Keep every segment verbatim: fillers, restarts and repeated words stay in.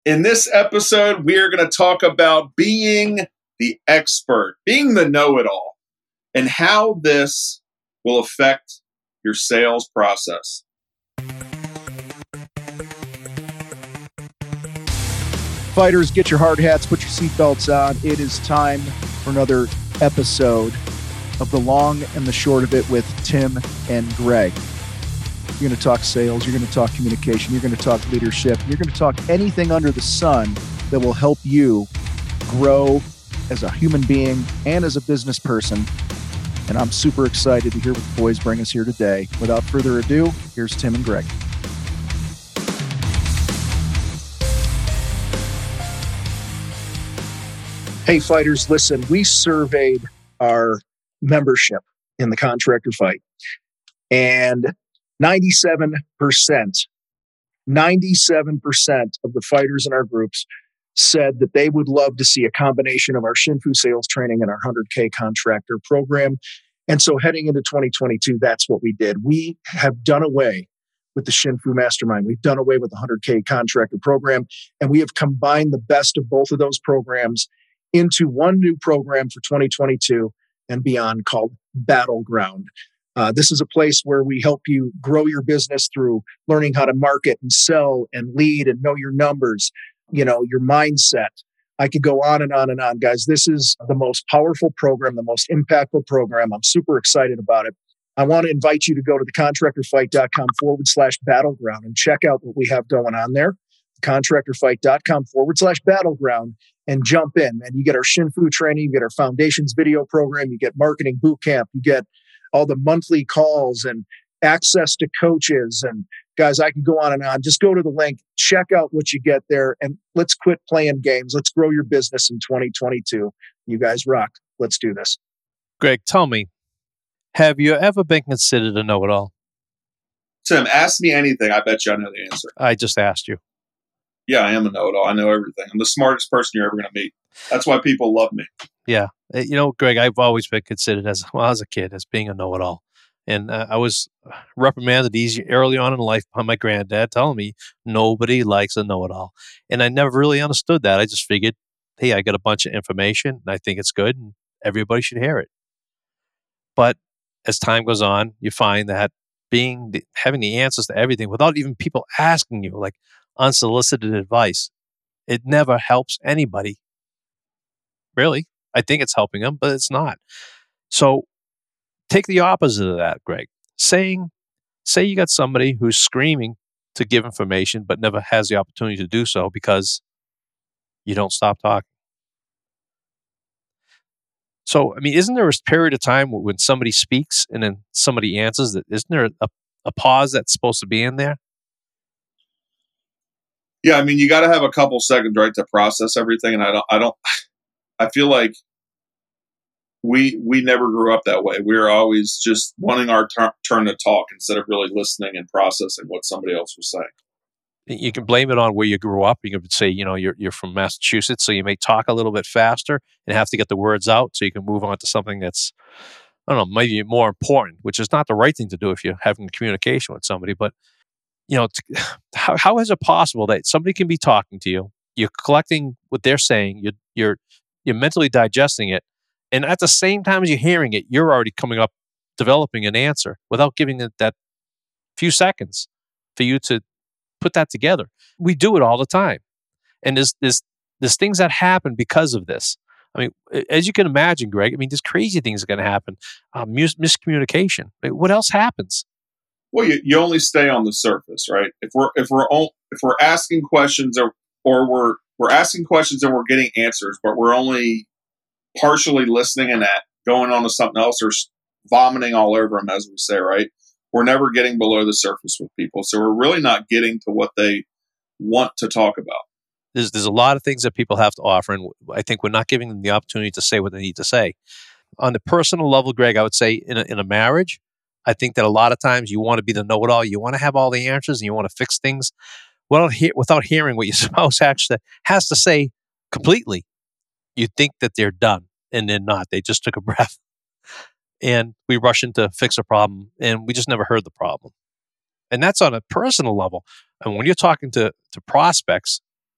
In this episode, we are going to talk about being the expert, being the know-it-all, and how this will affect your sales process. Fighters, get your hard hats, put your seatbelts on. It is time for another episode of The Long and the Short of It with Tim and Greg. You're going to talk sales, you're going to talk communication, you're going to talk leadership, you're going to talk anything under the sun that will help you grow as a human being and as a business person. And I'm super excited to hear what the boys bring us here today. Without further ado, here's Tim and Greg. Hey, fighters, listen, we surveyed our membership in the Contractor Fight, and ninety-seven percent, ninety-seven percent of the fighters in our groups said that they would love to see a combination of our Shinfu sales training and our one hundred K contractor program. And so heading into twenty twenty-two, that's what we did. We have done away with the Shinfu Mastermind. We've done away with the one hundred K contractor program, and we have combined the best of both of those programs into one new program for twenty twenty-two and beyond called Battleground. Uh, this is a place where we help you grow your business through learning how to market and sell and lead and know your numbers, you know, your mindset. I could go on and on and on, guys. This is the most powerful program, the most impactful program. I'm super excited about it. I want to invite you to go to thecontractorfight.com forward slash battleground and check out what we have going on there. Contractorfight.com forward slash battleground and jump in. And you get our Shinfu training, you get our foundations video program, you get marketing boot camp, you get all the monthly calls and access to coaches. And guys, I can go on and on. Just go to the link, check out what you get there, and let's quit playing games. Let's grow your business in twenty twenty-two. You guys rock. Let's do this. Greg, tell me, have you ever been considered a know-it-all? Tim, ask me anything. I bet you I know the answer. I just asked you. Yeah, I am a know-it-all. I know everything. I'm the smartest person you're ever going to meet. That's why people love me. Yeah. You know, Greg, I've always been considered as, well, as a kid, as being a know-it-all. And uh, I was reprimanded easy early on in life by my granddad telling me nobody likes a know-it-all. And I never really understood that. I just figured, hey, I got a bunch of information and I think it's good and everybody should hear it. But as time goes on, you find that being the, having the answers to everything without even people asking you, like unsolicited advice, it never helps anybody. Really. I think it's helping them, but it's not. So take the opposite of that, Greg. Saying, say you got somebody who's screaming to give information, but never has the opportunity to do so because you don't stop talking. So, I mean, isn't there a period of time when somebody speaks and then somebody answers? That isn't there a, a pause that's supposed to be in there? Yeah, I mean, you got to have a couple seconds, right, to process everything. And I don't, I don't, I feel like we we never grew up that way. We were always just wanting our tur- turn to talk instead of really listening and processing what somebody else was saying. You can blame it on where you grew up. You could say, you know, you're you're from Massachusetts, so you may talk a little bit faster and have to get the words out so you can move on to something that's, I don't know, maybe more important, which is not the right thing to do if you're having communication with somebody. But, you know, t- how how is it possible that somebody can be talking to you, you're collecting what they're saying, you're you're you're mentally digesting it, and at the same time as you're hearing it, you're already coming up, developing an answer without giving it that few seconds for you to put that together. We do it all the time. And there's, there's, there's things that happen because of this. I mean, as you can imagine, Greg, I mean, there's crazy things are going to happen. Uh, mis- miscommunication. I mean, what else happens? Well, you, you only stay on the surface, right? If we're if we're all, if we're asking questions or or we're we're asking questions and we're getting answers, but we're only partially listening and at going on to something else or vomiting all over them, as we say, right? We're never getting below the surface with people. So we're really not getting to what they want to talk about. There's there's a lot of things that people have to offer, and I think we're not giving them the opportunity to say what they need to say. On the personal level, Greg, I would say in a, in a marriage, I think that a lot of times you want to be the know-it-all. You want to have all the answers, and you want to fix things without, he- without hearing what your spouse actually has to say completely. You think that they're done, and they're not. They just took a breath. And we rush in to fix a problem, and we just never heard the problem. And that's on a personal level. And when you're talking to, to prospects,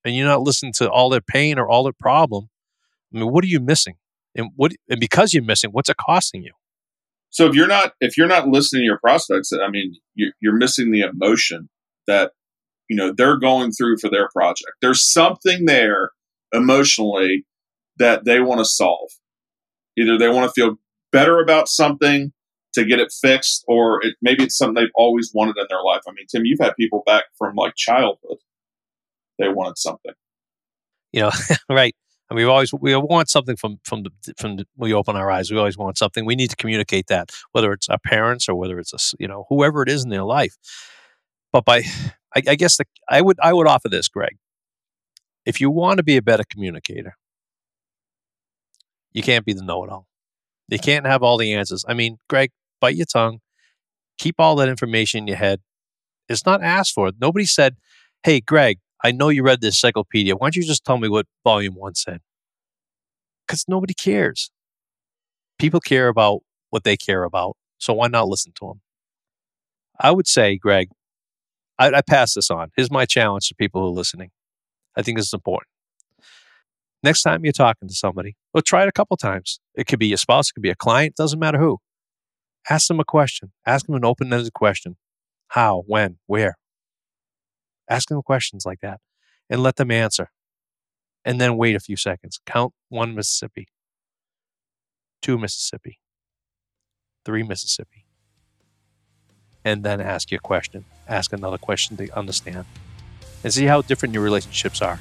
and you're not listening to all their pain or all their problem, I mean, what are you missing? And what and because you're missing, what's it costing you? So if you're not if you're not listening to your prospects, I mean, you're, you're missing the emotion that you know they're going through for their project. There's something there emotionally that they want to solve. Either they want to feel better about something to get it fixed, or it, maybe it's something they've always wanted in their life. I mean, Tim, you've had people back from like childhood. They wanted something. You know, right. And we always we want something from from the from the, we open our eyes. We always want something. We need to communicate that, whether it's our parents or whether it's a, you know whoever it is in their life. But by, I, I guess the, I would I would offer this, Greg. If you want to be a better communicator, you can't be the know-it-all. You can't have all the answers. I mean, Greg, bite your tongue. Keep all that information in your head. It's not asked for. Nobody said, "Hey, Greg, I know you read this encyclopedia. Why don't you just tell me what volume one said?" Because nobody cares. People care about what they care about. So why not listen to them? I would say, Greg, I, I pass this on. Here's my challenge to people who are listening. I think this is important. Next time you're talking to somebody, or try it a couple times. It could be your spouse, it could be a client, doesn't matter who. Ask them a question. Ask them an open-ended question. How, when, where? Ask them questions like that and let them answer. And then wait a few seconds. Count one Mississippi, two Mississippi, three Mississippi. And then ask your question. Ask another question to understand. And see how different your relationships are.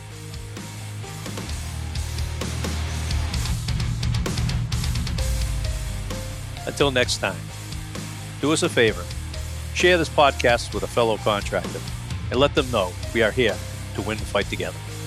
Until next time, do us a favor. Share this podcast with a fellow contractor and let them know we are here to win the fight together.